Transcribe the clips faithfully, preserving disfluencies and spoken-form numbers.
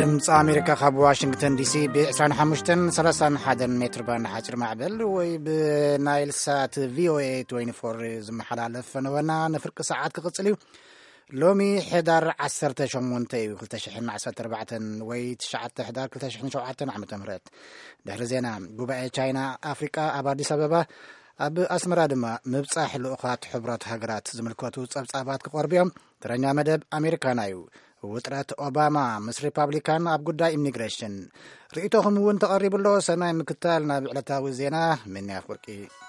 ድምፂ ኣሜሪካ ካብ ዋሽንግተን ዲሲ ብ خمسة وثلاثين ሜትር ባንድ ሓጭር ማዕበል ወይ ብናይል ሳት ቪኦኤ አርባዕተ ወአርባዕተ ዝመሓላለፍ ፈነወና ንፍርቂ ሰዓት ክቕፅል እዩ ሎሚ ሕዳር ዓሰርተ ሸሞንተ እዩ ክልተ ሽሕን ዓሰርተ ኣርባዕተ ወይ ትሽዓተ ሕዳር ክልተ ሽሕን ሸውዓተ ዓመተ ምህረት ድሕሪ ዜና ጉባኤ ቻይና ኣፍሪቃ ኣብ ኣዲስ ኣበባ ኣብ ኣስመራ ድማ ምብጻሕ ልኡኻት ሕብረት ሃገራት ዝምልከቱ ጸብጻባት ክቐርቡ እዮም ተረኛ መደብ ኣሜሪካና እዩ ውጥረት ኦባማ ምስ ሪፐብሊካን ኣብ ጉዳይ ኢሚግሬሽን ርእይቶኹም እውን ተቐሪብሎ ሰናይ ምክታል ናብ ዕለታዊ ዜና ምን ያፍርቂ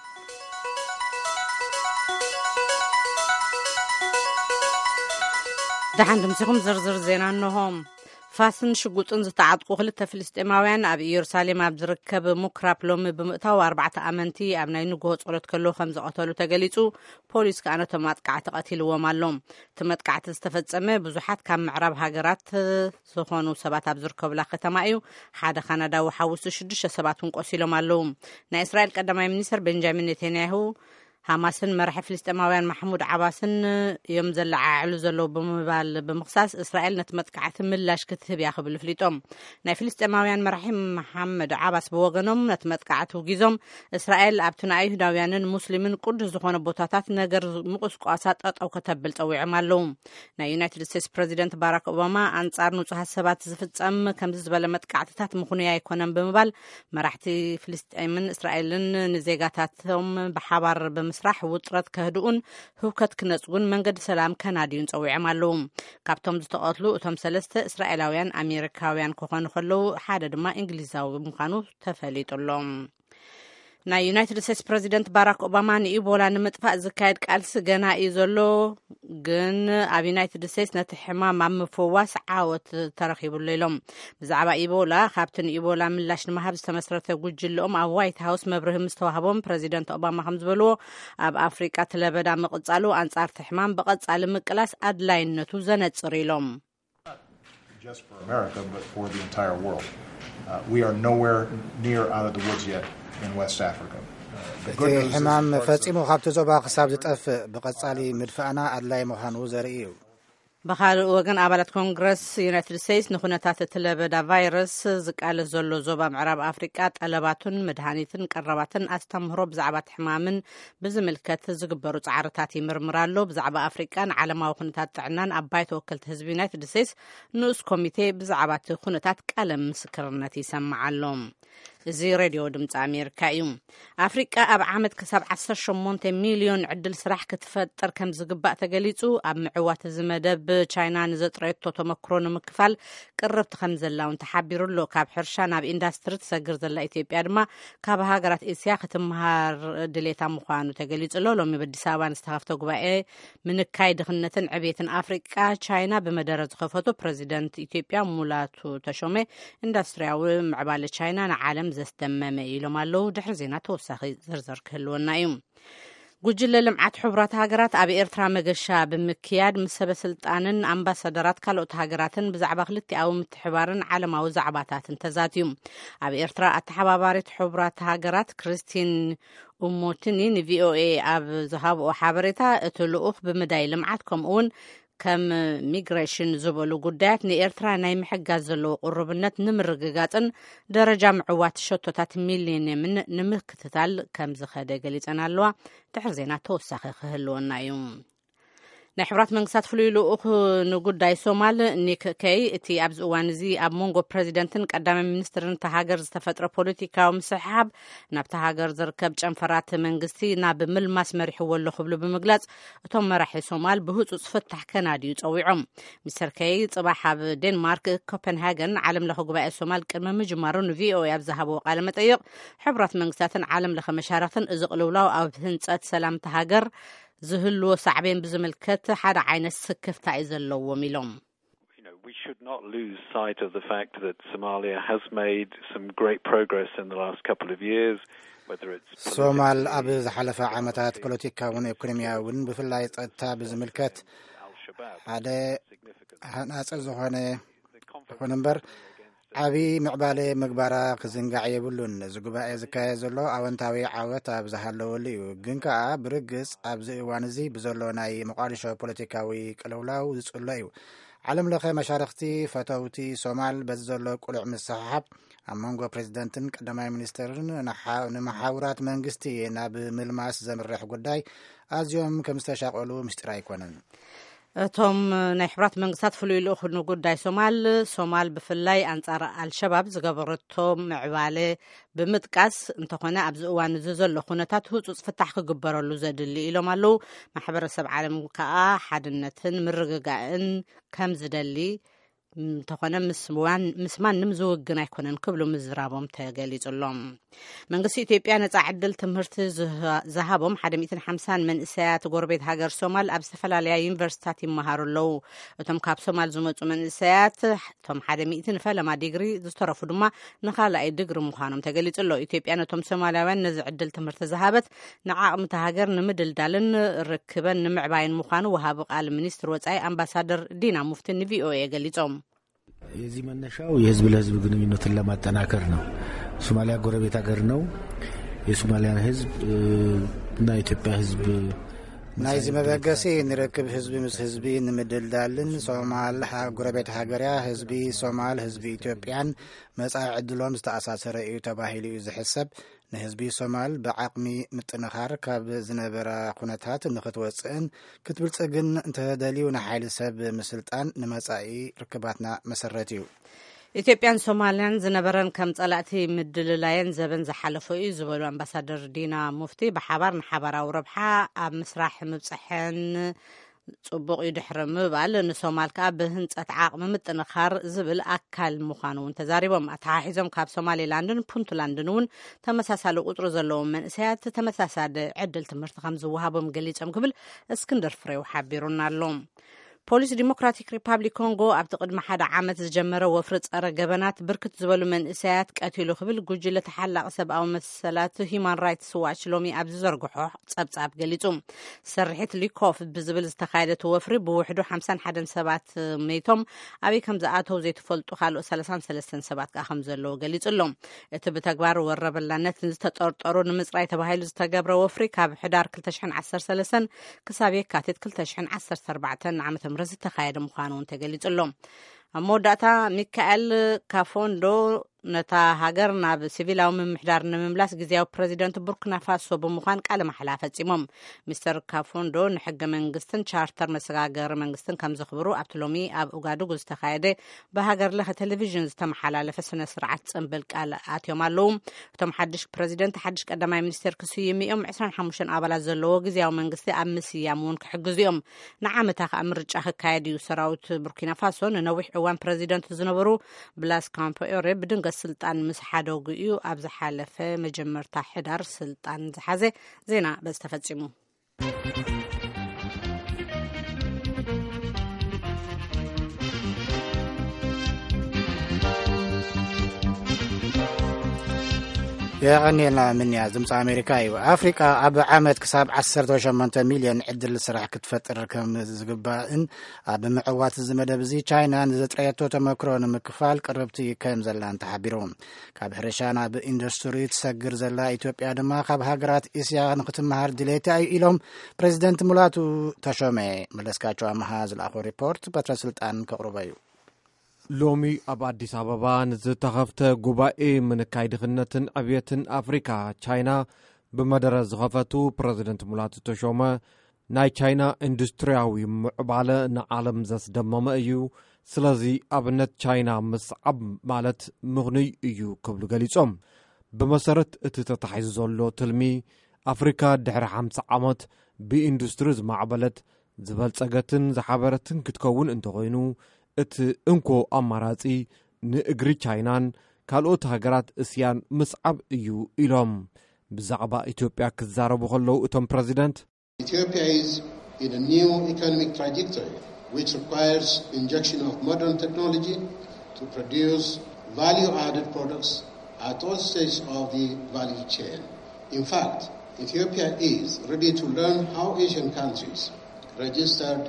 دحن دمسكم زرزر زينا انهم فاسن شقوطن زتعطقو خلت فلسطيناوያን ኣብ ኢየሩሳሌም ኣብ ዝርከብ ሙክራብ ሎሚ ብምእታው ኣርባዕተ ኣመንቲ ኣብ ናይ ንግሆ ጸሎት ከሎ ከም ዝቐተሉ ተገሊጹ ፖሊስ ከኣነቶም ማጥቃዕቲ ቀቲልዎም ኣሎም ተመጥቃዕቲ ዝተፈጸመ ብዙሓት ካብ ምዕራብ ሃገራት ዝኾኑ ሰባት ኣብ ዝርከቡላ ከተማ እዩ ሓደ ካናዳዊ ሓውሱ ሽዱሽተ ሰባት ቆሲሎም ኣለው ናይ እስራኤል ቀዳማይ ሚኒስትር ቤንጃሚን ኔታንያሁ حماسن مرح فلسطيناوያን محمود عباسن يوم زلععلو زلو بمبال بمخصاص اسرائيل نتمتقعت ملاش كتب ياخبل فليطوم ናይ فلسطيناوያን مرح محمد عباس بوغنوم نتمتقعت وغيزوم اسرائيل ابتنا يهوداوያንን ሙስሊምን ቅዱስ ዝኾነ ቦታታት ነገር ምቁስቋሳት ጠጠው ከተብል ጸዊዕም ኣለው ናይ ዩናይትድ ስቴትስ ፕሬዚደንት ባራክ ኦባማ አንጻር ንጹህ ሐሳባት ዝፍጸም ከምዚ ዝበለ መጥቃዕትታት ምኹንያ ይኮነም ብምባል መራሕቲ ፍልስጤምን እስራኤልን ንዜጋታቶም በሓባር ስራሕ ውጥረት ከህዱን ህውከት ክነጽጉን መንገዲ ሰላም ከናዲዩን ጸዊዕም ኣለው ካብቶም ዝተቀትሉ እቶም ሰለስተ እስራኤላውያን አሜሪካውያን ኮኾኑ ከለው ሓደ ድማ እንግሊዛዊ ምዃኑ ተፈሊጡሎም ናይ ዩናይትድ ስቴትስ ፕሬዚደንት ባራክ ኦባማ ንኢቦላ ንምጥፋእ ዝካየድ ቃልሲ ገና እዩ ዘሎ ግን ኣብ ዩናይትድ ስቴትስ ነቲ ሕማም ኣብ ምፍዋስ ዓወት ተረኺቡሉ ኢሎም ብዛዕባ ኢቦላ ካብቲ ንኢቦላ ምላሽ ንምሃብ ዝተመስረተ ጉጅለኦም ኣብ ዋይት ሃውስ መብርህ ምስተዋህቦም ፕሬዚደንት ኦባማ ከም ዝበልዎ ኣብ ኣፍሪቃ ትለበዳ ምቕጻሉ ኣንጻር እቲ ሕማም ብቐጻሊ ምቅላስ ኣድላይነቱ ዘነጽር ኢሎም Just for America, but for the entire world. Uh, we are nowhere near out of the woods yet. in West Africa. እቲ ሕማም ፈጺሙ ካብቲ ዞባ ክሳብ ዝጠፍእ ብቐጻሊ ምድፋእና ኣድላይ ምዃኑ ዘርኢ እዩ በኻልእ ወገን ኣባላት ኮንግረስ ዩናይትድ ስቴትስ ንኹነታት እትለበዳ ቫይረስ ዝቃለስ ዘሎ ዞባ ምዕራብ ኣፍሪቃ ጠለባቱን መድሃኒትን ቀረባትን ኣስተምህሮ ብዛዕባ ሕማምን ብዝምልከት ዝግበሩ ጻዕርታት ይምርምራሉ ብዛዕባ ኣፍሪቃን ዓለማዊ ኩነታት ጥዕናን ኣብ ባይተ ወከልቲ ህዝቢ ዩናይትድ ስቴትስ ንኡስ ኮሚቴ ብዛዕባ ኩነታት ቃለ ምስክርነት ይሰምዓሎም እዚ ሬድዮ ድምፂ ኣሜሪካ እዩ ኣፍሪቃ ኣብ ዓመት ከሳብ ዓሰርተ ሸሞንተ ሚልዮን ዕድል ስራሕ ክትፈጥር ከም ዝግባእ ተገሊጹ ኣብ ምዕዋት ዝመደብ ቻይና ንዘጥረየቶ ተመክሮ ንምክፋል ቅርብቲ ከም ዘላውን ተሓቢሩሎ ካብ ሕርሻ ናብ ኢንዳስትሪ ትሰግር ዘላ ኢትዮጵያ ድማ ካብ ሃገራት እስያ ክትመሃር ድሌታ ምዃኑ ተገሊጹሎ ሎሚ በአዲስ አበባ ዝተኸፍተ ጉባኤ ምንካይ ድኽነትን ዕብየትን ኣፍሪቃ ቻይና ብመደረ ዝኸፈቱ ፕሬዚደንት ኢትዮጵያ ሙላቱ ተሾመ ኢንዳስትሪያዊ ምዕባለ ቻይና ንዓለም ዘስተመመ ኢሎም ኣለው ድሕሪ ዜና ተወሳኺ ዝርዝር ክህልወና እዩ ጉጅለ ልምዓት ሕብራት ሃገራት ኣብ ኤርትራ መገሻ ብምክያድ ምስ ሰበስልጣንን ኣምባሳደራት ካልኦት ሃገራትን ብዛዕባ ክልቲኣዊ ምትሕባርን ዓለማዊ ዛዕባታትን ተዛትዩ ኣብ ኤርትራ ኣተሓባባሪት ሕብራት ሃገራት ክርስቲን ኡሞትኒ ንቪኦኤ ኣብ ዝሃብኦ ሓበሬታ እቲ ልኡኽ ብምዳይ ልምዓት ከምኡውን ከም ሚግሬሽን ዝበሉ ጉዳያት ንኤርትራ ናይ ምሕጋዝ ዘለዎ ቁርብነት ንምርግጋጽን ደረጃ ምዕዋት ሸቶታት ሚሊዮንን ንምክትታል ከም ዝኸደ ገሊጸን ኣለዋ ድሕሪ ዜና ተወሳኺ ክህልወና እዩ ናይ ሕብራት መንግስታት ፍሉይ ልኡኽ ንጉዳይ ሶማል ኒክ ኬይ እቲ ኣብዚ እዋን እዚ ኣብ ሞንጎ ፕሬዚደንትን ቀዳማይ ሚኒስትርን ተሃገር ዝተፈጥረ ፖለቲካዊ ምስሕሓብ ናብቲ ሃገር ዝርከብ ጨንፈራት መንግስቲ ናብ ምልማስ መሪሕዎ ኣሎ ክብሉ ብምግላጽ እቶም መራሒ ሶማል ብህፁፅ ፍታሕ ከናድዩ ጸዊዖም ሚስተር ኬይ ጽባሕ ኣብ ዴንማርክ ኮፐንሃገን ዓለም ለኸ ጉባኤ ሶማል ቅድሚ ምጅማሩ ንቪኦኤ ኣብ ዝሃብዎ ቃለ መጠይቕ ሕብራት መንግስታትን ዓለም ለኸ መሻርክትን እዚ ቅልውላው ኣብ ህንጸት ሰላም ተሃገር ዝህልዎ ሳዕቤን ብዝምልከት ሓደ ዓይነት ስክፍታ እዩ ዘለዎም ኢሎም We should not lose sight of the fact that Somalia has made some great progress in the last couple of years whether it's ሶማል ኣብ ዝሓለፈ ዓመታት ፖለቲካውን ኢኮኖሚያውን ብፍላይ ጸጥታ ብዝምልከት ሓደ ሃናጽር ዝኾነ ይኹን እምበር ዓቢ ምዕባለ ምግባራ ክዝንጋዕ የብሉን ዝጉባኤ ዝካየድ ዘሎ ኣወንታዊ ዓወት ኣብ ዝሃለወሉ እዩ ግን ከዓ ብርግጽ ኣብዚ እዋን እዚ ብዘሎ ናይ መቋዲሾ ፖለቲካዊ ቅልውላው ዝጽሎ እዩ ዓለም ለኸ መሻርክቲ ፈተውቲ ሶማል በዘሎ ቁልዕ መሰሓብ ኣብ መንጎ ፕሬዚደንትን ቀዳማይ ሚኒስትርን ንመሓውራት መንግስቲ ናብ ምልማስ ዘምርሕ ጉዳይ ኣዝዮም ከም ዝተሻቀሉ ምስጢር ኣይኮነን። እቶም ናይ ሕብራት መንግስታት ፍሉይ ልኡኽ ጉዳይ ሶማል ሶማል ብፍላይ አንጻር አልሸባብ ዝገበረቶ ምዕባለ ብምጥቃስ እንተኾነ ኣብዚ እዋን እዚ ዘሎ ኩነታት ህፁፅ ፍታሕ ክግበረሉ ዘድሊ ኢሎም ኣለው። ማሕበረሰብ ዓለም ከዓ ሓድነትን ምርግጋእን ከም ዝደሊ እንተኾነ ምስማንም ዝውግን ኣይኮነን ክብሉ ምዝራቦም ተገሊጹሎም። መንግስቲ ኢትዮጵያ ነጻ ዕድል ትምህርቲ ዝሃቦም ሓደ ሚእትን ሓምሳን መንእሰያት ጎረቤት ሃገር ሶማል ኣብ ዝተፈላለያ ዩኒቨርሲቲታት ይመሃሩ ኣለው። እቶም ካብ ሶማል ዝመፁ መንእሰያት እቶም ሓደ ሚእትን ፈለማ ዲግሪ ዝተረፉ ድማ ንኻልኣይ ዲግሪ ምዃኖም ተገሊጹሎ። ኢትዮጵያ ነቶም ሶማልያውያን ነዚ ዕድል ትምህርቲ ዝሃበት ንዓቕምቲ ሃገር ንምድልዳልን ርክበን ንምዕባይን ምዃኑ ወሃቢ ቃል ሚኒስትር ወጻኢ አምባሳደር ዲና ሙፍቲ ንቪኦኤ ገሊጾም። የዚህ መነሻው የህዝብ ለህዝብ ግንኙነትን ለማጠናከር ነው። ሶማሊያ ጎረቤት ሀገር ነው። የሶማሊያን ህዝብ እና ኢትዮጵያ ህዝብ ናይዚ መበገሲ ንርክብ ህዝቢ ምስ ህዝቢ ንምድልዳልን ሶማል ጎረቤት ሃገርያ ህዝቢ ሶማል ህዝቢ ኢትዮጵያን መጻኢ ዕድሎም ዝተኣሳሰረ እዩ ተባሂሉ እዩ ዝሕሰብ። ንህዝቢ ሶማል ብዓቅሚ ምጥንኻር ካብ ዝነበረ ኩነታት ንኽትወፅእን ክትብልጽግን እንተደልዩ ንሓይሊ ሰብ ምስልጣን ንመጻኢ ርክባትና መሰረት እዩ። ኢትዮጵያን ሶማልያን ዝነበረን ከም ጸላእቲ ምድልላየን ዘበን ዝሓለፈ እዩ ዝበሉ አምባሳደር ዲና ሙፍቲ ብሓባር ንሓባራዊ ረብሓ ኣብ ምስራሕ ምብፅሐን ጽቡቕ ይድሕር ምባል ንሶማል ከዓ ብህንጸት ዓቕሚ ምጥንኻር ዝብል ኣካል ምዃኑ እውን ተዛሪቦም ኣተሓሒዞም ካብ ሶማሌላንድን ፑንትላንድን እውን ተመሳሳሊ ቁጥሪ ዘለዎም መንእሰያት ተመሳሳሊ ዕድል ትምህርቲ ከም ዝወሃቦም ገሊፆም ክብል እስክንድር ፍሬው ሓቢሩና ኣሎ። ፖሊስ ዲሞክራቲክ ሪፐብሊክ ኮንጎ ኣብቲ ቅድሚ ሓደ ዓመት ዝጀመረ ወፍሪ ጸረ ገበናት ብርክት ዝበሉ መንእሰያት ቀቲሉ ክብል ጉጅለ ተሓላቕ ሰብኣዊ መሰላት ሂማን ራይትስ ዋች ሎሚ ኣብ ዝዘርግሖ ጸብጻብ ገሊጹ። ሰሪሒት ሊኮፍ ብዝብል ዝተኻየደት ወፍሪ ብውሕዱ ሓምሳ ወሓደ ሰባት ሜቶም ኣብይ ከም ዝኣተው ዘይተፈልጡ ካልኦት ሰላሳ ወሰለስተ ሰባት ከዓ ከም ዘለዉ ገሊጹሎም። እቲ ብተግባር ወረበላነት ዝተጠርጠሩ ንምጽራይ ተባሂሉ ዝተገብረ ወፍሪ ካብ ሕዳር ክልተ ሽሕን ዓሰርተ ሰለስተ ክሳብ የካቲት ክልተ ሽሕን ዓሰርተ ኣርባዕተ ዓመተ ምህረት ዝተኻየደ ምዃኑ እውን ተገሊጹሎም። ኣብ መወዳእታ ሚካኤል ካፎንዶ ነታ ሃገር ናብ ሲቪላዊ ምምሕዳር ንምምላስ ግዜያዊ ፕሬዚደንት ቡርኪና ፋሶ ብምዃን ቃለ መሓላ ፈጺሞም። ሚስተር ካፎንዶ ንሕገ መንግስትን ቻርተር መሰጋገሪ መንግስትን ከም ዘኽብሩ ኣብቲ ሎሚ ኣብ ኡጋዱጉ ዝተኻየደ ብሃገር ለኸ ቴሌቪዥን ዝተመሓላለፈ ስነ ስርዓት ጽምብል ቃል ኣትዮም ኣለው። እቶም ሓድሽ ፕሬዚደንት ሓድሽ ቀዳማይ ሚኒስቴር ክስይሙ እዮም። ዒስራን ሓሙሽተ ኣባላት ዘለዎ ግዜያዊ መንግስቲ ኣብ ምስያም እውን ክሕግዙ እዮም። ንዓመታ ከዓ ምርጫ ክካየድ እዩ። ሰራዊት ቡርኪና ፋሶ ንነዊሕ እዋን ፕሬዚደንት ዝነበሩ ብላስ ካምፓኦሬ ብድንገት ስልጣን ምስ ሓደጉ እዩ ኣብ ዝሓለፈ መጀመርታ ሕዳር ስልጣን ዝሓዘ ዜና በዝተፈጺሙ። የቀኒልና ምንያ ድምፂ ኣሜሪካ እዩ። ኣፍሪቃ ኣብ ዓመት ክሳብ ዓሰርተ ሸሞንተ ሚልዮን ዕድል ስራሕ ክትፈጥር ከም ዝግባእን ኣብ ምዕዋት ዝመደብ እዚ ቻይና ንዘጥረየቶ ተመክሮ ንምክፋል ቅርብቲ ከም ዘላን ተሓቢሩ። ካብ ሕርሻ ናብ ኢንዱስትሪ ትሰግር ዘላ ኢትዮጵያ ድማ ካብ ሃገራት እስያ ንክትመሃር ድሌታ እዩ ኢሎም ፕሬዚደንት ሙላቱ ተሾመ። መለስካቸው ኣመሃ ዝለኣኾ ሪፖርት በትረ ስልጣን ከቕርበ እዩ። ሎሚ ኣብ አዲስ አበባ ንዝተኸፍተ ጉባኤ ምንካይ ድኽነትን ዕብየትን አፍሪካ ቻይና ብመደረ ዝኸፈቱ ፕሬዚደንት ሙላቱ ተሾመ ናይ ቻይና ኢንዱስትሪያዊ ምዕባለ ንዓለም ዘስደመመ እዩ። ስለዚ ኣብነት ቻይና ምስዓብ ማለት ምኽንይ እዩ ክብሉ ገሊጾም። ብመሰረት እቲ ተታሒዙ ዘሎ ትልሚ አፍሪካ ድሕሪ ሓምሳ ዓመት ብኢንዱስትሪ ዝማዕበለት ዝበልጸገትን ዝሓበረትን ክትከውን እንተኾይኑ እቲ እንኮ ኣማራጺ ንእግሪ ቻይናን ካልኦት ሃገራት እስያን ምስዓብ እዩ ኢሎም። ብዛዕባ ኢትዮጵያ ክዛረቡ ከለዉ እቶም ፕሬዚደንት Ethiopia is in a new economic trajectory which requires injection of modern technology to produce value-added products at all stages of the value chain. In fact, Ethiopia is ready to learn how Asian countries registered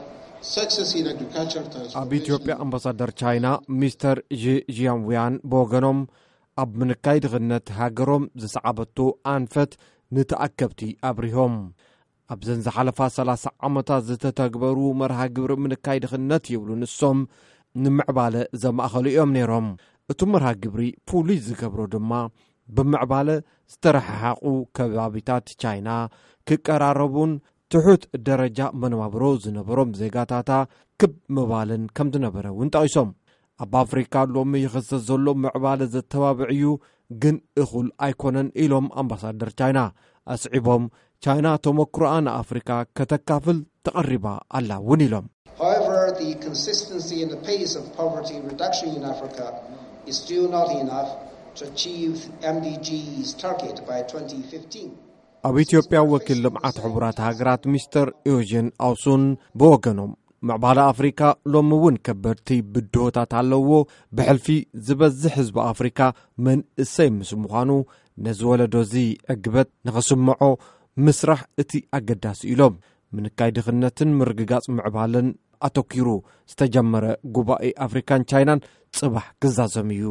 ኣብ ኢትዮጵያ አምባሳደር ቻይና ሚስተር ዢ ጂያንዊያን በወገኖም ኣብ ምንካይ ድኽነት ሃገሮም ዝሰዓበቱ ኣንፈት ንተኣከብቲ ኣብሪሆም ኣብዘን ዝሓለፋ ሰላሳ ዓመታት ዝተተግበሩ መርሃ ግብሪ ምንካይ ድኽነት ይብሉ ንሶም ንምዕባለ ዘማእኸሉ እዮም ነይሮም። እቲ መርሃ ግብሪ ፉሉይ ዝገብሮ ድማ ብምዕባለ ዝተረሓሓቁ ከባቢታት ቻይና ክቀራረቡን ትሑት ደረጃ መነባብሮ ዝነበሮም ዜጋታታ ክብ ምባልን ከም ዝነበረ እውን ጠቂሶም ኣብ ኣፍሪካ ሎሚ ይኽሰት ዘሎ ምዕባለ ዘተባብዕዩ ግን እኹል ኣይኮነን ኢሎም ኣምባሳደር ቻይና ኣስዒቦም ቻይና ተመክሮኣ ንኣፍሪካ ከተካፍል ተቐሪባ ኣላ እውን ኢሎም። However, the consistency and the pace of poverty reduction in Africa is still not enough to achieve M D G's target by twenty fifteen. ኣብ ኢትዮጵያ ወኪል ልምዓት ሕቡራት ሃገራት ሚስተር ኢዮጀን ኣውሱን ብወገኖም ምዕባለ ኣፍሪካ ሎሚ እውን ከበድቲ ብድሆታት ኣለዎ ብሕልፊ ዝበዝሕ ህዝቢ ኣፍሪካ መንእሰይ ምስ ምዃኑ ነዚ ወለዶዚ ዕግበት ንኽስምዖ ምስራሕ እቲ ኣገዳሲ ኢሎም ምንካይ ድኽነትን ምርግጋጽ ምዕባለን ኣተኪሩ ዝተጀመረ ጉባኤ ኣፍሪካን ቻይናን ጽባሕ ክዛዘም እዩ።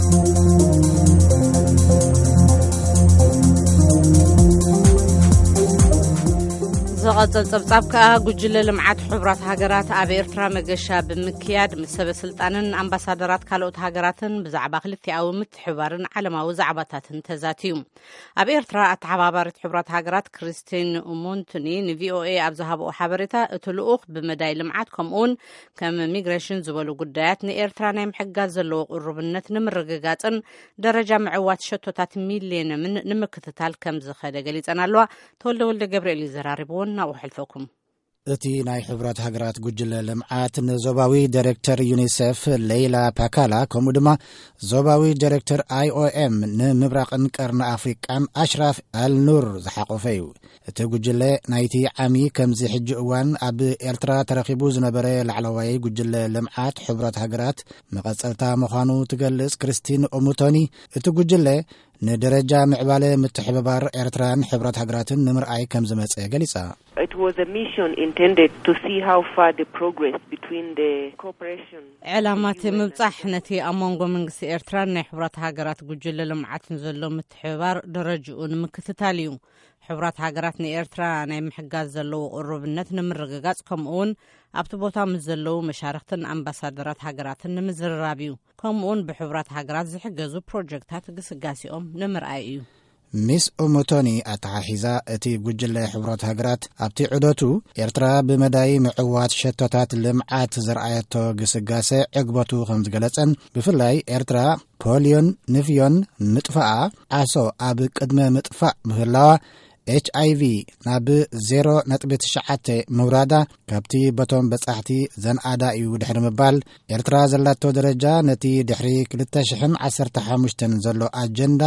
زغطل صبصاب كا ጉጅለ ልምዓት ሕቡራት ሃገራት ኣብ ኤርትራ መገሻ ብምክያድ ምስ ሰበስልጣንን ኣምባሳደራት ካልኦት ሃገራትን ብዛዕባ ክልቲኣዊ ምትሕብባርን ዓለማዊ ዛዕባታትን ተዛትዩ። ኣብ ኤርትራ ኣተሓባባሪት ሕቡራት ሃገራት ክሪስቲን ኡሞንትኒ ንቪኦኤ ኣብ ዝሃብኦ ሓበሬታ እቲ ልኡኽ ብመዳይ ልምዓት ከምኡውን ከም ሚግሬሽን ዝበሉ ጉዳያት ንኤርትራ ናይ ምሕጋዝ ዘለዎ ቅርብነት ንምርግጋጽን ደረጃ ምዕዋት ሸቶታት ሚልዮን ንምክትታል ከም ዝኸደ ገሊጸን ኣለዋ። ተወልደ ወልደ ገብርኤል ይዘራርብዎን ናውሕልፈኩም እቲ ናይ ሕቡራት ሃገራት ጉጅለ ልምዓት ንዞባዊ ዳይሬክተር ዩኒሴፍ ሌይላ ፓካላ ከምኡ ድማ ዞባዊ ዳይሬክተር ኣይኦኤም ንምብራቕን ቀርኒ ኣፍሪቃን ኣሽራፍ ኣልኑር ዝሓቆፈ እዩ። እቲ ጉጅለ ናይቲ ዓሚ ከምዚ ሕጂ እዋን ኣብ ኤርትራ ተረኺቡ ዝነበረ ላዕለዋይ ጉጅለ ልምዓት ሕቡራት ሃገራት መቐጸልታ ምዃኑ ትገልጽ ክሪስቲን ኦሙቶኒ እቲ ጉጅለ ንደረጃ ምዕባለ ምትሕብባር ኤርትራን ሕቡራት ሃገራትን ንምርኣይ ከም ዝመጸ ገሊጻ። It was a mission intended to see how far the progress between the cooperation ዕላማት ምብጻሕ ነቲ ኣብ መንጎ መንግስቲ ኤርትራን ናይ ሕቡራት ሃገራት ጉጅለ ልምዓትን ዘሎ ምትሕብባር ደረጃኡ ንምክትታል እዩ። ሕቡራት ሃገራት ንኤርትራ ናይ ምሕጋዝ ዘለዎ ቅርብነት ንምርግጋጽ ከምኡውን ኣብቲ ቦታ ምስ ዘለዉ መሻርክትን ኣምባሳደራት ሃገራትን ንምዝርራብ እዩ። ከምኡውን ብሕቡራት ሃገራት ዝሕገዙ ፕሮጀክታት ግስጋሲኦም ንምርኣይ እዩ። ሚስ ኦሞቶኒ ኣተሓሒዛ እቲ ጉጅለ ሕቡራት ሃገራት ኣብቲ ዑደቱ ኤርትራ ብመዳይ ምዕዋት ሸቶታት ልምዓት ዝረኣየቶ ግስጋሴ ዕግበቱ ከም ዝገለጸን ብፍላይ ኤርትራ ፖሊዮን ንፍዮን ምጥፋኣ ዓሶ ኣብ ቅድመ ምጥፋእ ምህላዋ ኤች ኣይ ቪ ናብ ዜሮ ነጥቢ ትሽዓተ ምውራዳ ካብቲ በቶም በጻሕቲ ዘንኣዳ እዩ ድሕሪ ምባል ኤርትራ ዘላቶ ደረጃ ነቲ ድሕሪ ክልተ ሽሕን ዓሰርተ ሓሙሽተን ዘሎ ኣጀንዳ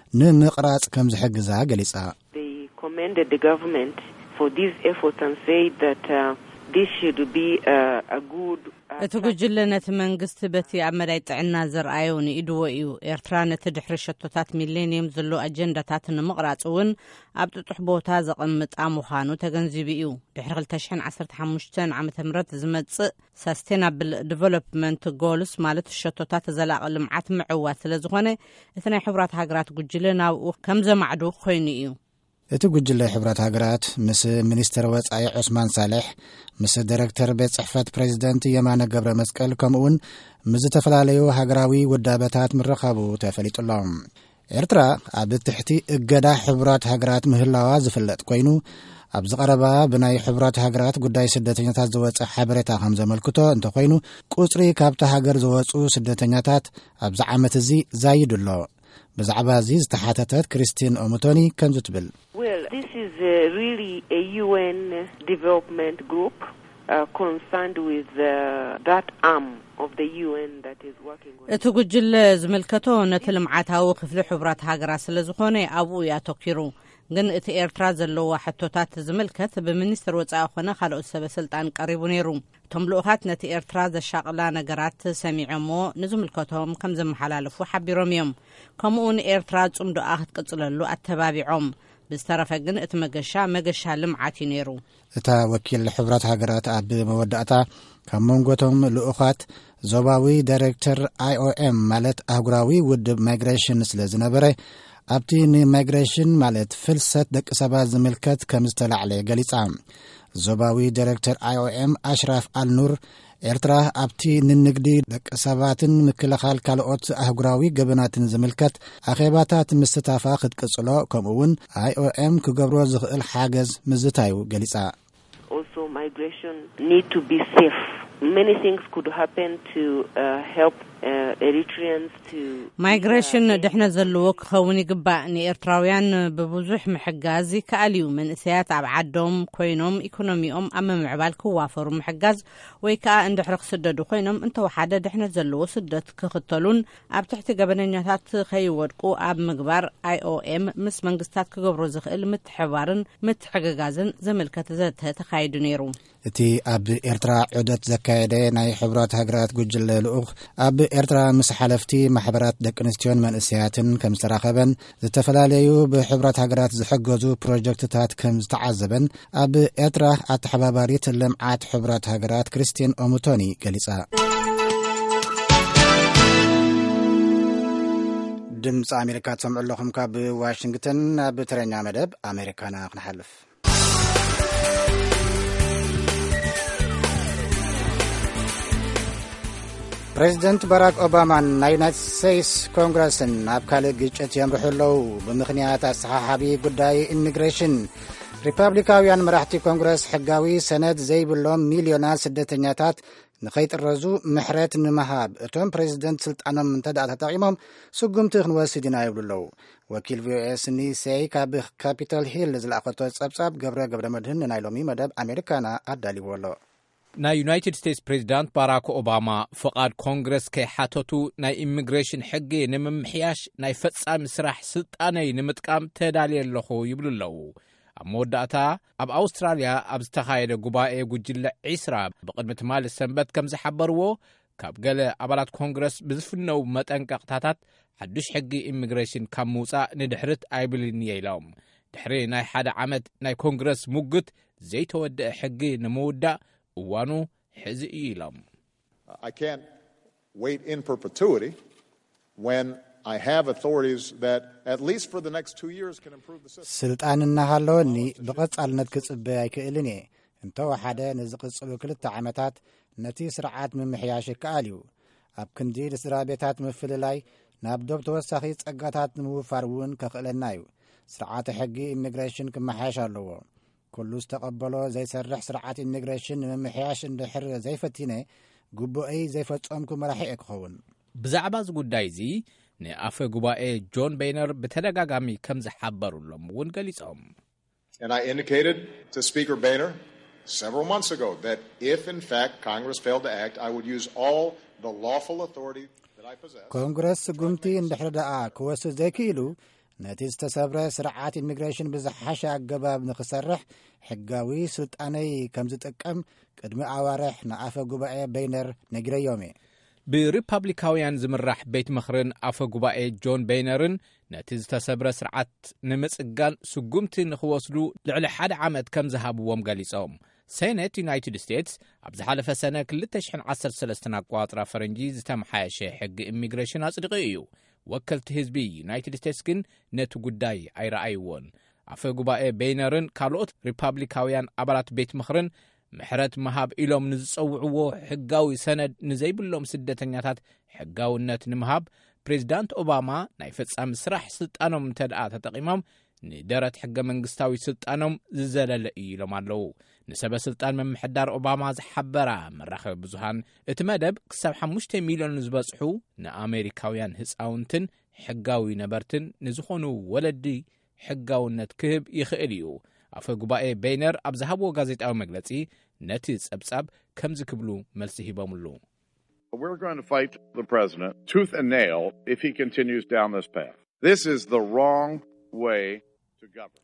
ንምቕራጽ ከም ዝሕግዛ ገሊጻ። They commended the government for these efforts and said that uh, this should be uh, a good እቲ ጉጅለ ነቲ መንግስቲ በቲ ኣብ መዳይ ጥዕና ዘርኣዮ ንኢድዎ እዩ። ኤርትራ ነቲ ድሕሪ ሸቶታት ሚሌኒየም ዘሎ ኣጀንዳታት ንምቕራጽ እውን ኣብ ጥጡሕ ቦታ ዘቐምጣ ምዃኑ ተገንዚቡ እዩ። ድሕሪ ክልተ ሽሕን ዓሰርተ ሓሙሽተን ዓመተ ምህረት ዝመጽእ ሰስቴናብል ዲቨሎፕመንት ጎልስ ማለት ሸቶታት ዘላቒ ልምዓት ምዕዋት ስለ ዝኾነ እቲ ናይ ሕቡራት ሃገራት ጉጅለ ናብኡ ከም ዘማዕዱ ኮይኑ እዩ። እቲ ጉጅለ ሕቡራት ሃገራት ምስ ሚኒስትር ወጻኢ ዑስማን ሳሌሕ ምስ ዳይሬክተር ቤት ጽሕፈት ፕሬዚደንት የማነ ገብረ መስቀል ከምኡውን ምስ ዝተፈላለዩ ሃገራዊ ውዳበታት ምረኻቡ ተፈሊጡሎም። ኤርትራ ኣብ ትሕቲ እገዳ ሕቡራት ሃገራት ምህላዋ ዝፍለጥ ኮይኑ ኣብ ዝቐረባ ብናይ ሕቡራት ሃገራት ጉዳይ ስደተኛታት ዝወፅእ ሓበሬታ ከም ዘመልክቶ እንተኮይኑ ቁጽሪ ካብቲ ሃገር ዝወፁ ስደተኛታት ኣብዚ ዓመት እዚ ዛይድሎ። ብዛዕባ እዚ ዝተሓተተት ክሪስቲን ኦሙቶኒ ከም ዝትብል Well, this is uh, really a U N development group uh, concerned with uh, that arm of the U N that is working with እቲ ጉጅለ ዝምልከቶ ነቲ ልምዓታዊ ክፍሊ ሕቡራት ሃገራት ስለ ዝኾነ ኣብኡ ያተኪሩ ግን እቲ ኤርትራ ዘለዎ ሕቶታት ዝምልከት ብሚኒስትር ወጻኢ ኾነ ካልኦት ሰበስልጣን ቀሪቡ ነይሩ። እቶም ልኡኻት ነቲ ኤርትራ ዘሻቕላ ነገራት ሰሚዖሞ ንዝምልከቶም ከም ዘመሓላለፉ ሓቢሮም እዮም። ከምኡውን ኤርትራ ጽምዶኣ ክትቅጽለሉ ኣተባቢዖም ብዝተረፈ ግን እቲ መገሻ መገሻ ልምዓት እዩ ነይሩ። እታ ወኪል ሕቡራት ሃገራት ኣብ መወዳእታ ካብ መንጎቶም ልኡኻት ዞባዊ ዳይሬክተር ኣይኦኤም ማለት ኣህጉራዊ ውድብ ማይግሬሽን ስለ ዝነበረ ኣብቲ ንማይግሬሽን ማለት ፍልሰት ደቂ ሰባት ዝምልከት ከም ዝተላዕለ ገሊጻ ዞባዊ ዳይሬክተር አይ ኦ ኤም አሽራፍ አልኑር ኤርትራ ኣብቲ ንንግዲ ደቂ ሰባትን ምክልኻል ካልኦት አህጉራዊ ገበናትን ዝምልከት ኣኼባታት ምስትታፋ ክትቅጽሎ ከምኡውን አይ ኦ ኤም ክገብሮ ዝኽእል ሓገዝ ምዝታዩ ገሊጻ Also migration need to be safe. Many things could happen to uh, help uh, Eritreans to migration دحنا زلوا كخون يقبع نيرتراويان ببوزح محجازي كاليو من سيات عبعدهم كوينهم إيكونوميهم أما معبال كوافر محجاز ويكا عند حرق سدد وكوينهم أنت وحدة دحنا زلوا سدد كختلون أب تحت جبنيات خيوركو أب مقبر آي أو إم مس منقستات كجبر زخيل متحوارن متحججازن زملكة ذاتها تخايد نيرو እቲ ኣብ ኤርትራ ዑደት ዘካየደ ናይ ሕብራት ሃገራት ጉጅለ ልኡኽ ኣብ ኤርትራ ምስ ሓለፍቲ ማሕበራት ደቂ ኣንስትዮን መንእሰያትን ከም ዝተራኸበን ዝተፈላለዩ ብሕብራት ሃገራት ዝሕገዙ ፕሮጀክትታት ከም ዝተዓዘበን ኣብ ኤርትራ ኣተሓባባሪት ልምዓት ሕብራት ሃገራት ክርስቲያን ኦሙቶኒ ገሊጻ ድምፂ ኣሜሪካ ትሰምዑ ኣለኹም ካብ ዋሽንግተን ኣብ ትረኛ መደብ ኣሜሪካና ክንሓልፍ ፕሬዚደንት ባራክ ኦባማን ናይ ዩናይትድ ስቴትስ ኮንግረስን ኣብ ካልእ ግጭት የምርሑ ኣለዉ ብምኽንያት ኣሰሓሓቢ ጉዳይ ኢሚግሬሽን ሪፐብሊካውያን መራሕቲ ኮንግረስ ሕጋዊ ሰነድ ዘይብሎም ሚልዮናት ስደተኛታት ንኸይጥረዙ ምሕረት ንምሃብ እቶም ፕሬዚደንት ስልጣኖም እንተደኣ ተጠቒሞም ስጉምቲ ክንወስድ ኢና ይብሉ ኣለዉ ወኪል ቪኦኤ ስኒ ሴይ ካብ ካፒታል ሂል ዝለኣኸቶ ጸብጻብ ገብረ ገብረ መድህን ናይ ሎሚ መደብ ኣሜሪካና ኣዳሊዎ ኣሎ ናይ ዩናይትድ ስቴትስ ፕሬዚዳንት ባራክ ኦባማ ፍቓድ ኮንግረስ ከይሓተቱ ናይ ኢሚግሬሽን ሕጊ ንምምሕያሽ ናይ ፈጻሚ ስራሕ ስልጣነይ ንምጥቃም ተዳልየ ኣለኹ ይብሉ ኣለዉ ኣብ መወዳእታ ኣብ ኣውስትራልያ ኣብ ዝተኻየደ ጉባኤ ጉጅለ ዒስራ ብቕድሚ ትማሊ ሰንበት ከም ዝሓበርዎ ካብ ገለ ኣባላት ኮንግረስ ብዝፍነው መጠንቀቕታታት ሓዱሽ ሕጊ ኢሚግሬሽን ካብ ምውፃእ ንድሕሪት ኣይብልን እየ ኢሎም ድሕሪ ናይ ሓደ ዓመት ናይ ኮንግረስ ሙግት ዘይተወድአ ሕጊ ንምውዳእ እዋኑ ሕዚ እዩ ኢሎም I can't wait in perpetuity when I have authorities that at least for the next two years can improve the system. ስልጣን እናሃለወኒ ብቐጻልነት ክጽበይ ኣይክእልን እየ እንተወሓደ ንዝቕጽሉ ክልተ ዓመታት ነቲ ስርዓት ምምሕያሽ ይከኣል እዩ ኣብ ክንዲ ስድራ ቤታት ምፍልላይ ናብ ዶብ ተወሳኺ ጸጋታት ንምውፋር እውን ከኽእለና እዩ ስርዓት ሕጊ ኢሚግሬሽን ክመሓየሽ ኣለዎ ኩሉ ዝተቐበሎ ዘይሰርሕ ስርዓት ኢሚግሬሽን ንምምሕያሽ እንድሕር ዘይፈቲነ ጉቡአይ ዘይፈጸምኩ መራሒ ክኸውን ብዛዕባ ዝጉዳይ እዚ ንኣፈ ጉባኤ ጆን ቤይነር በተደጋጋሚ ከም ዝሓበሩሎም እውን ገሊጾም And I indicated to Speaker Boehner several months ago that if in fact Congress failed to act I would use all the lawful authority that I possess. ኮንግረስ ጉምቲ እንድሕር ደኣ ክወስድ ዘይክኢሉ ነቲ ዝተሰብረ ስርዓት ኢሚግሬሽን ብዝሓሸ ኣገባብ ንኽሰርሕ ሕጋዊ ስልጣነይ ከም ዝጥቀም ቅድሚ ኣዋርሕ ንኣፈ ጉባኤ ቤይነር ነጊረዮም እየ ብሪፐብሊካውያን ዝምራሕ ቤት ምኽርን ኣፈ ጉባኤ ጆን ቤይነርን ነቲ ዝተሰብረ ስርዓት ንምጽጋን ስጉምቲ ንኽወስዱ ልዕሊ ሓደ ዓመት ከም ዝሃብዎም ገሊጾም ሴኔት ዩናይትድ ስቴትስ ኣብ ዝሓለፈ ሰነ ክልተ ሽሕን ዓሰርተ ሰለስተ ኣቆጻጽራ ፈረንጂ ዝተመሓየሸ ሕጊ ኢሚግሬሽን ኣጽድቂ እዩ ወከልቲ ህዝቢ ዩናይትድ ስቴትስ ግን ነቲ ጉዳይ ኣይረኣይዎን ኣፈ ጉባኤ ቤይነርን ካልኦት ሪፐብሊካውያን ኣባላት ቤት ምኽርን ምሕረት መሃብ ኢሎም ንዝጸውዕዎ ሕጋዊ ሰነድ ንዘይብሎም ስደተኛታት ሕጋውነት ንምሃብ ፕሬዚዳንት ኦባማ ናይ ፈጻሚ ስራሕ ስልጣኖም እንተደኣ ተጠቒሞም ንደረት ሕገ መንግስታዊ ስልጣኖም ዝዘለለ እዩ ኢሎም ኣለዉ ንሰበ ስልጣን መምሕዳር ኦባማ ዝሓበራ መራኸቢ ብዙሃን እቲ መደብ ክሳብ ሓሙሽተ ሚልዮን ዝበጽሑ ንኣሜሪካውያን ህፃውንትን ሕጋዊ ነበርትን ንዝኾኑ ወለዲ ሕጋውነት ክህብ ይኽእል እዩ ኣፈ ጉባኤ ቤይነር ኣብ ዝሃብዎ ጋዜጣዊ መግለጺ ነቲ ጸብጻብ ከም ዝክብሉ መልሲ ሂቦምሉ We're going to fight the president tooth and nail if he continues down this path. This is the wrong way to govern.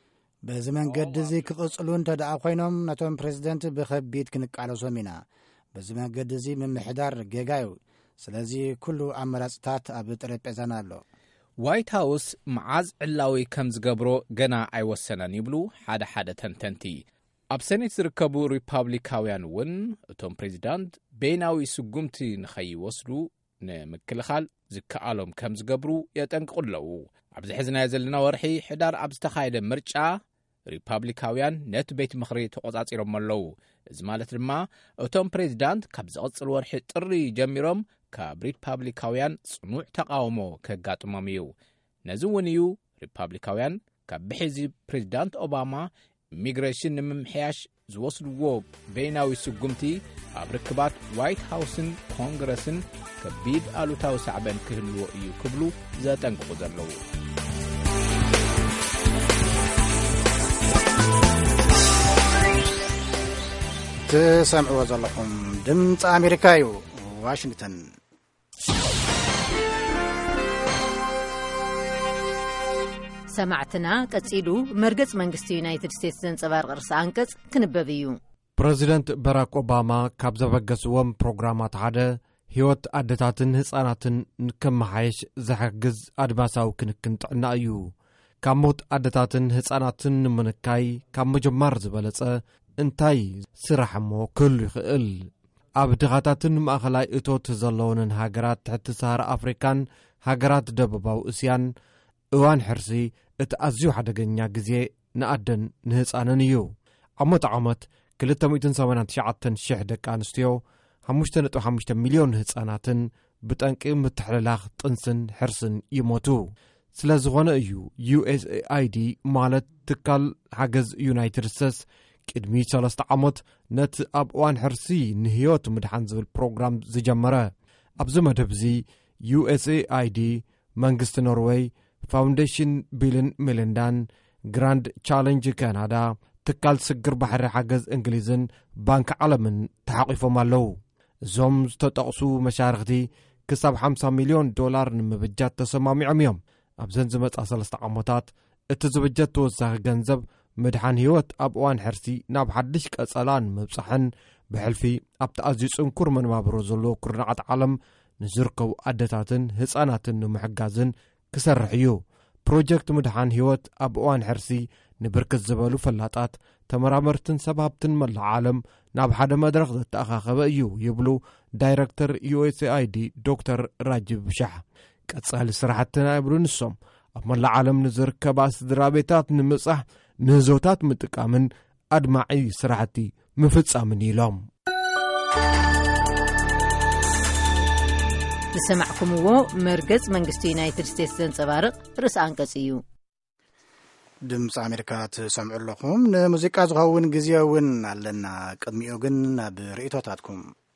በዚ መንገዲ እዚ ክቕጽሉ እንተደኣ ኮይኖም ነቶም ፕሬዚደንት ብኸቢድ ክንቃለሶም ኢና በዚ መንገዲ እዚ ምምሕዳር ጌጋዩ ስለዚ ኩሉ ኣመራጽታት ኣብ ጠረጴዛና ኣሎ ዋይት ሃውስ መዓዝ ዕላዊ ከም ዝገብሮ ገና ኣይወሰነን ይብሉ ሓደ ሓደ ተንተንቲ ኣብ ሴኔት ዝርከቡ ሪፐብሊካውያን እውን እቶም ፕሬዚዳንት ቤናዊ ስጉምቲ ንኸይወስዱ ንምክልኻል ዝከኣሎም ከም ዝገብሩ የጠንቅቁለው። ኣብዚ ሕዝናዮ ዘለና ወርሒ ሕዳር ኣብ ዝተኻየደ ምርጫ ሪፓብሊካውያን ነቲ ቤት ምኽሪ ተቆጻጺሮም ኣለው። እዚ ማለት ድማ እቶም ፕሬዚዳንት ካብ ዝቕጽል ወርሒ ጥሪ ጀሚሮም ካብ ሪፓብሊካውያን ጽኑዕ ተቃውሞ ከጋጥሞም እዩ። ነዚ እውን እዩ ሪፓብሊካውያን ካብ ብሕዚ ፕሬዚዳንት ኦባማ ኢሚግሬሽን ንምምሕያሽ ዝወስድዎ በይናዊ ስጉምቲ ኣብ ርክባት ዋይት ሃውስን ኮንግረስን ከቢድ ኣሉታዊ ሳዕበን ክህልዎ እዩ ክብሉ ዘጠንቅቁ ዘለው። ትሰምዕዎ ዘለኹም ድምፂ ኣሜሪካ እዩ ዋሽንግተን። ሰማዕትና ቀጺሉ መርገጽ መንግስቲ ዩናይትድ ስቴትስ ዘንጸባርቕ ርእሲ አንቀጽ ክንበብ እዩ። ፕሬዚደንት ባራክ ኦባማ ካብ ዘበገስዎም ፕሮግራማት ሓደ ህይወት ኣደታትን ህፃናትን ንከመሓየሽ ዘሕግዝ ኣድማሳዊ ክንክን ጥዕና እዩ። ካብ ሞት ኣደታትን ህፃናትን ንምንካይ ካብ መጀመር ዝበለጸ እንታይ ስራሕ እሞ ክህሉ ይኽእል? ኣብ ድኻታትን ማእኸላይ እቶት ዘለዎንን ሃገራት ትሕቲ ሰሃራ ኣፍሪካን ሃገራት ደቡባዊ እስያን እዋን ሕርሲ እቲ ኣዝዩ ሓደገኛ ግዜ ንኣደን ንህፃንን እዩ። ዓመት ዓመት ክልተ ሚእትን ሰማንያን ትሽዓተ ሽሕ ደቂ ኣንስትዮ ሓሙሽተ ነጥቢ ሓሙሽተ ሚልዮን ህፃናትን ብጠንቂ ምትሕልላኽ ጥንስን ሕርስን ይሞቱ። ስለ ዝኾነ እዩ ዩኤስኤአይዲ ማለት ትካል ሓገዝ ዩናይትድ ስቴትስ ቅድሚ ሰለስተ ዓመት ነቲ ኣብ እዋን ሕርሲ ንህይወት ምድሓን ዝብል ፕሮግራም ዝጀመረ። ኣብዚ መደብ እዚ ዩኤስኤአይዲ፣ መንግስቲ ኖርዌይ፣ ፋውንዴሽን ቢልን ሜሊንዳን፣ ግራንድ ቻሌንጅ ካናዳ፣ ትካል ስግር ባሕሪ ሓገዝ እንግሊዝን ባንኪ ዓለምን ተሓቂፎም ኣለው። እዞም ዝተጠቕሱ መሻርክቲ ክሳብ ሓምሳ ሚልዮን ዶላር ንምብጃት ተሰማሚዖም እዮም። ኣብዘን ዝመጻ ሰለስተ ዓመታት እቲ ዝብጀት ተወሳኺ ገንዘብ ምድሓን ህይወት ኣብ እዋን ሕርሲ ናብ ሓድሽ ቀጸላን ምብጻሕን ብሕልፊ ኣብቲ ኣዝዩ ጽንኩር መነባብሮ ዘለዎ ኩርናዓት ዓለም ንዝርከቡ ኣደታትን ህፃናትን ንምሕጋዝን ክሰርሕ እዩ። ፕሮጀክት ምድሓን ህይወት ኣብ እዋን ሕርሲ ንብርክት ዝበሉ ፈላጣት ተመራመርትን ሰባብትን መላእ ዓለም ናብ ሓደ መድረኽ ዘተኣኻኸበ እዩ ይብሉ ዳይረክተር ዩኤስኤአይዲ ዶክተር ራጂብ ብሻሕ። ቀጻሊ ስራሕትና ይብሉ ንሶም ኣብ መላእ ዓለም ንዝርከባ ስድራ ቤታት ንምብጻሕ ንህዞታት ምጥቃምን ኣድማዒ ስራሕቲ ምፍጻምን ኢሎም ዝሰማዕኩምዎ መርገጽ መንግስቲ ዩናይትድ ስቴትስ ዘንጸባርቕ ርእሲ አንቀጽ እዩ። ድምፂ ኣሜሪካ ትሰምዑ ኣለኹም። ንሙዚቃ ዝኸውን ግዜ እውን ኣለና። ቅድሚኡ ግን ናብ ርእቶታትኩም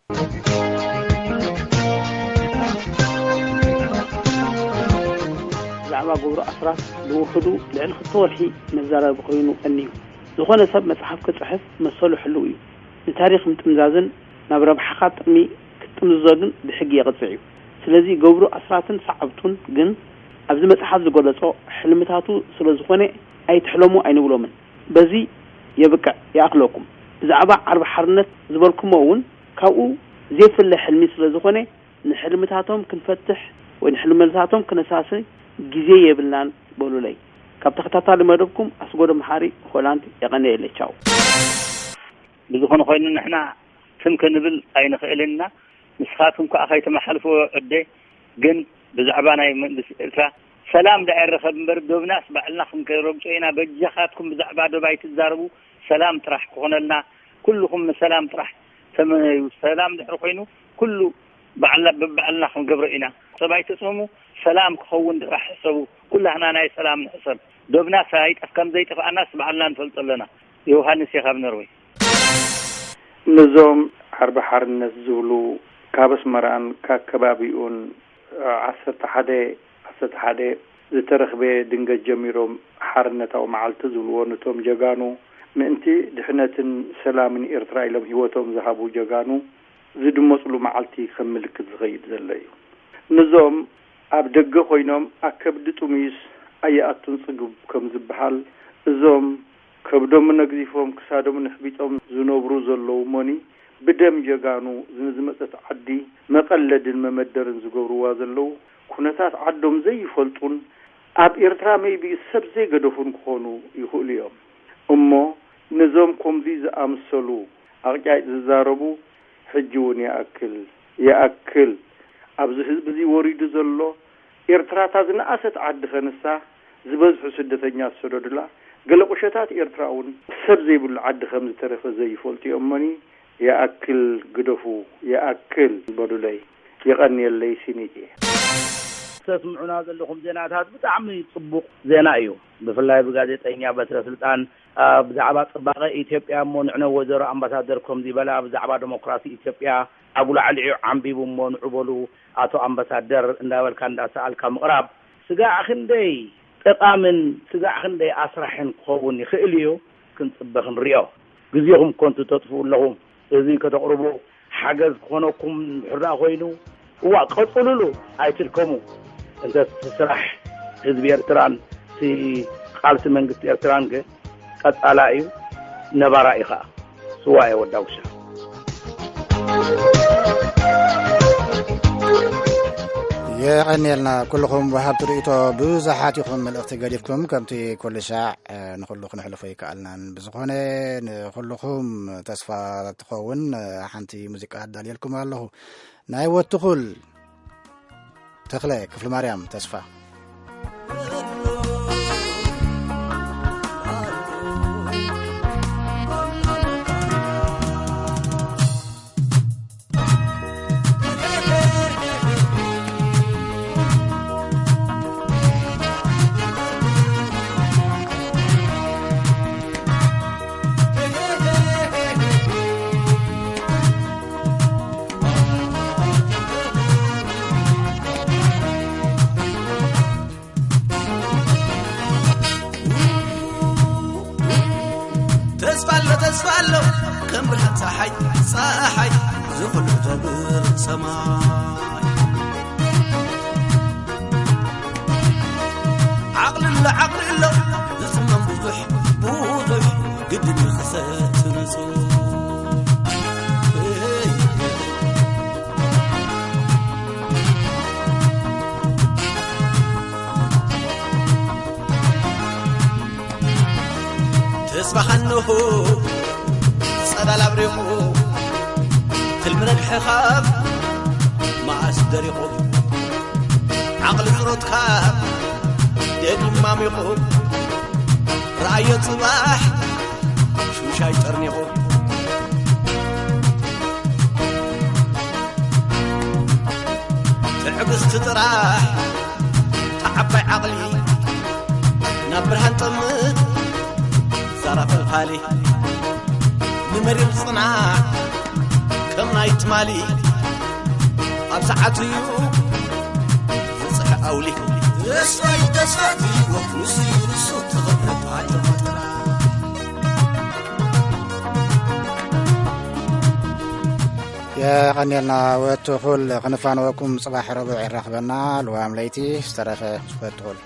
ብዛዕባ ግብሪ ኣስራት ዝውህዱ ልዕሊ ክልተ ወርሒ መዛረቢ ኮይኑ እኒዩ። ዝኾነ ሰብ መጽሓፍ ክጽሕፍ መሰሉ ሕልው እዩ። ንታሪክ ምጥምዛዝን ናብ ረብሓኻ ጥቕሚ ክትጥምዝዞ ግን ብሕጊ የቕፅዕ እዩ። ስለዚ ገብሩ ኣስራትን ሰዓብቱን ግን ኣብዚ መጽሓፍ ዝገለጾ ሕልምታቱ ስለ ዝኾነ ኣይትሕለሙ ኣይንብሎምን። በዚ የብቅዕ ይኣክለኩም። ብዛዕባ ዓርቢ ሓርነት ዝበልኩሞ እውን ካብኡ ዘይፍለ ሕልሚ ስለ ዝኾነ ንሕልምታቶም ክንፈትሕ ወይ ንሕልምታቶም ክነሳሲ ግዜ የብልናን በሉለይ። ካብ ተኸታታሊ መደብኩም ኣስጎዶ መሓሪ ሆላንድ የቐነየለ ቻው። ብዝኾነ ኮይኑ ንሕና ስም ክንብል ኣይንኽእልና። ንስኻትኩም ከዓ ከይተመሓልፎ ዕደ ግን ብዛዕባ ናይ መንግስቲ ኤርትራ ሰላም ዳይረኸብ እምበር ዶብናስ ባዕልና ክንከረብጮ ኢና። በጃኻትኩም ብዛዕባ ዶባይ ትዛረቡ ሰላም ጥራሕ ክኾነልና ኩልኩም ሰላም ጥራሕ ተመነዩ። ሰላም ድሕሪ ኮይኑ ኩሉ ባዕልና በባዕልና ክንገብሮ ኢና። ሰባይ ተስሙ ሰላም ክኸውን ጥራሕ ሕሰቡ ኩላህና ናይ ሰላም ንሕሰብ ዶብናስ ኣይጠፍ ከም ዘይጠፋናስ ባዕልና ንፈልጥ ኣለና። ዮሃንስ የኻብ ኖርዌይ ንዞም ዓርቢ ሓርነት ዝብሉ ካብ ኣስመራን ካብ ከባቢኡን ዓሰርተ ሓደ ዓሰርተ ሓደ ዝተረኽበ ድንገት ጀሚሮም ሓርነታዊ መዓልቲ ዝብልዎ ነቶም ጀጋኑ ምእንቲ ድሕነትን ሰላምን ኤርትራ ኢሎም ሂወቶም ዝሃቡ ጀጋኑ ዝድመፅሉ መዓልቲ ከም ምልክት ዝኸይድ ዘሎ እዩ። ንዞም ኣብ ደገ ኮይኖም ኣከብዲ ጥሙይስ ኣየኣቱን ጽጉብ ከም ዝበሃል እዞም ከብዶም ነግዚፎም ክሳዶም ንሕቢጦም ዝነብሩ ዘለዉ ሞኒ ብደም ጀጋኑ ዝመፀት ዓዲ መቐለድን መመደርን ዝገብርዋ ዘለዉ ኩነታት ዓዶም ዘይፈልጡን ኣብ ኤርትራ ሜይቢ ሰብ ዘይገደፉን ክኾኑ ይኽእሉ እዮም እሞ ንዞም ከምዚ ዝኣምሰሉ ኣቕጫጭ ዝዛረቡ ሕጂ እውን ይኣክል ይኣክል ኣብዚ ህዝቢ እዚ ወሪዱ ዘሎ ኤርትራታ ዝነኣሰት ዓዲ ከንሳ ዝበዝሑ ስደተኛ ዝሰደዱላ ገለ ቁሸታት ኤርትራውን ሰብ ዘይብሉ ዓዲ ከም ዝተረፈ ዘይፈልጡ እዮምኒ የኣክል ግደፉ የኣክል በዱለይ የቐኒየለይ ሲኒቲ ተስምዑና ዘለኹም ዜናታት ብጣዕሚ ጽቡቕ ዜና እዩ ብፍላይ ብጋዜጠኛ በትረ ስልጣን ብዛዕባ ጽባቐ ኢትዮጵያ ሞንዕነ ወዘሮ ኣምባሳደር ከምዚ በላ ብዛዕባ ዲሞክራሲ ኢትዮጵያ አቡል ዓሊዑ ዓንቢቡ ሞንዑበሉ አቶ አምባሳደር እንዳበልካ እንዳሰአልካ ምቅራብ ስጋዕ ክንደይ ጠቃምን ስጋዕ ክንደይ አስራሕን ክኸውን ይኽእል እዩ ክንጽበኽ ንሪኦ ግዜኹም ኮንቱ ተጥፍኡ ኣለኹም እዚ ከተቕርቡ ሓገዝ ክኾነኩም ሕራ ኮይኑ እዋ ቀጽሉሉ ኣይትልከሙ እንተ ስራሕ ህዝቢ ኤርትራን ሲ ቃልሲ መንግስቲ ኤርትራን ገ ቀጻላ እዩ ነባራ ኢኻ ስዋ የወዳውሻ የቀኒልና ኩልኩም ወሃብ ትርኢቶ ብዙሓት ይኹም መልእኽቲ ገዲፍኩም ከምቲ ኩሉ ሻዕ ንኩሉ ክንሕልፎ ይከኣልናን ብዝኾነ ንኩልኩም ተስፋ ትኸውን ሓንቲ ሙዚቃ ኣዳልየልኩም ኣለኹ ናይ ወትኹል ተክለ ክፍሊ ማርያም ተስፋ تسفالو كم برهان صاحي صاحي زخل تبر سماي عقل الله عقل الله زمن بوضح بوضح قدني خسات نسو تسبح النهو صدى الابريقو تلمن الحخاب مع سدريقو عقل زروت خاب ديدي ماميقو رأي صباح شو شاي ترنيقو تعبس تطراح تعبي عقلي نبرهن طمت زرف الخالي نمرير صنع كم نايت مالي أبسعتي زصح أولي يسوي تسفاتي وكنسي رسوت غبرت عجل مطرع يا غنيلنا وتقول غنفان وكم صباح ربع الرخبنا الوام ليتي استرافة وتقول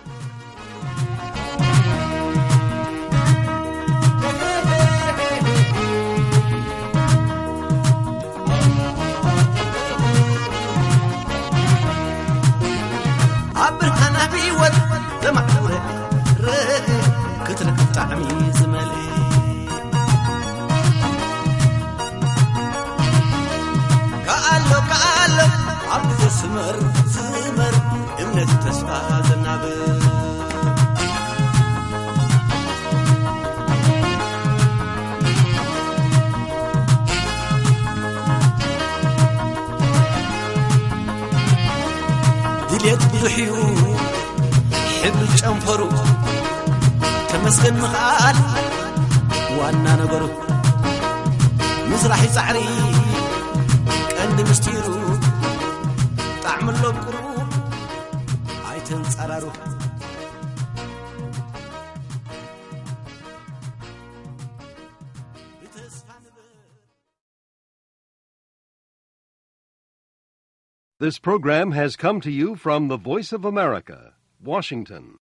طعمي زملي قالو قالو عبد سمر سمر امنت تسفى زناب دليت بزحيو حبل جنفرو تمسكن مخال وانا نقرو مزرحي صعري كأن مستيرو طعم اللوكرو عايتن صرارو This program has come to you from the Voice of America, Washington.